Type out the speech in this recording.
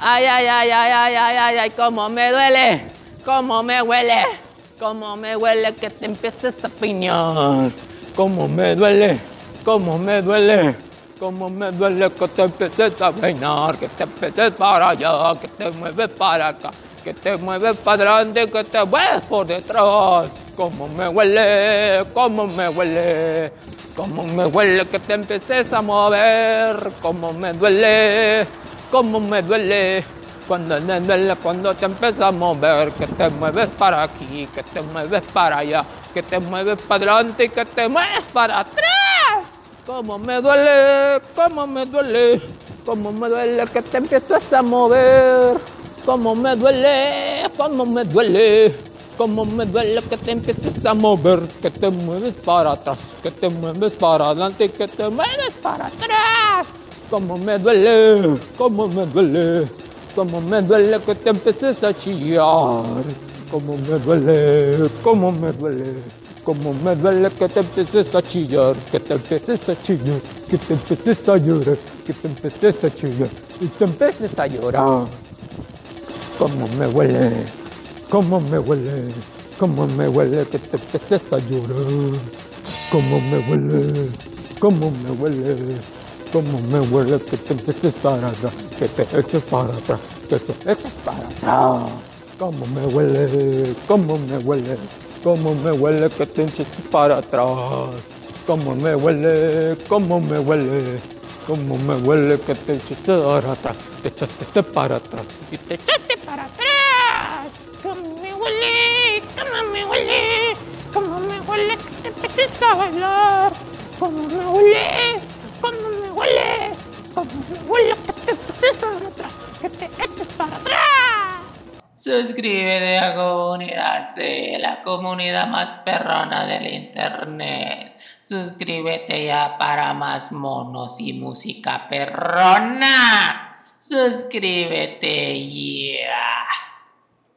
Ay, ay, ay, ay, ay, ay, ay, ay, cómo me duele, cómo me huele, cómo me huele que te empieces a piñar. Cómo me duele, cómo me duele, cómo me duele que te empieces a peinar, que te empieces para allá, que te mueves para acá, que te mueves para adelante, que te mueves por detrás. Cómo me huele, cómo me huele, cómo me huele que te empieces a mover, cómo me duele. Cómo me duele cuando me duele cuando te empiezas a mover, que te mueves para aquí, que te mueves para allá, que te mueves para adelante y que te mueves para atrás. Cómo me duele, cómo me duele, cómo me duele que te empiezas a mover. Cómo me duele, cómo me duele, cómo me duele que te empieces a mover, que te mueves para atrás, que te mueves para adelante y que te mueves para atrás. Cómo me duele, cómo me duele, cómo me duele que te empieces a chillar. Cómo me duele, cómo me duele, cómo me duele que te empieces a chillar, que te empieces a chillar, que te empieces a llorar, que te empieces a chillar y te empieces a llorar. Cómo me huele, cómo me huele, cómo me huele que te empieces a llorar. Cómo me huele, cómo me huele. Cómo me huele que te empieces para atrás, que te eches para atrás, que te eches para atrás. Cómo me huele, cómo me huele, cómo me huele que te eches para atrás. Cómo me huele, cómo me huele, cómo me huele que te eches para atrás, te echaste para atrás y te echaste para atrás. Cómo me huele, cómo me huele, cómo me huele que te empieces a bailar. Cómo me huele. ¿Cómo me huele? ¿Cómo me huele que te eches para atrás? Que te eches para atrás. Suscríbete a Comunidad C, la comunidad más perrona del internet. Suscríbete ya para más monos y música perrona. Suscríbete ya.